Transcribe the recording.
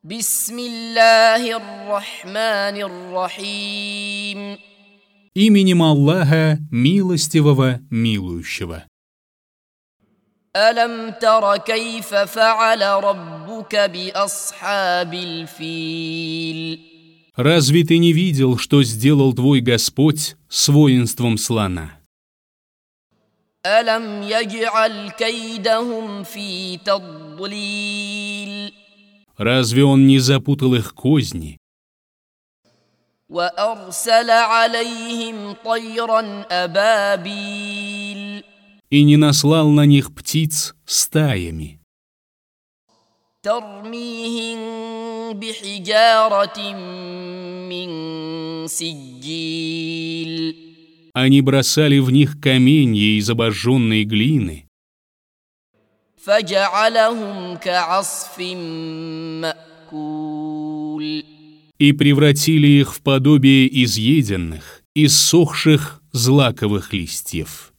بسم الله الرحمن الرحيم. Именем Аллаха, милостивого, милующего. ألم تر كيف فعل ربك بأصحاب الفيل؟ Разве ты не видел, что сделал твой Господь с воинством слона? ألم يجعل كيدهم في تضليل؟ Разве он не запутал их козни وأرسل عليهم طيرا أبابيل и не наслал на них птиц стаями, ترميهم بحجارة من سجيل они бросали в них каменья из обожженной глины فجعلهم كعصف مأكول и превратили их в подобие изъеденных, иссохших злаковых листьев.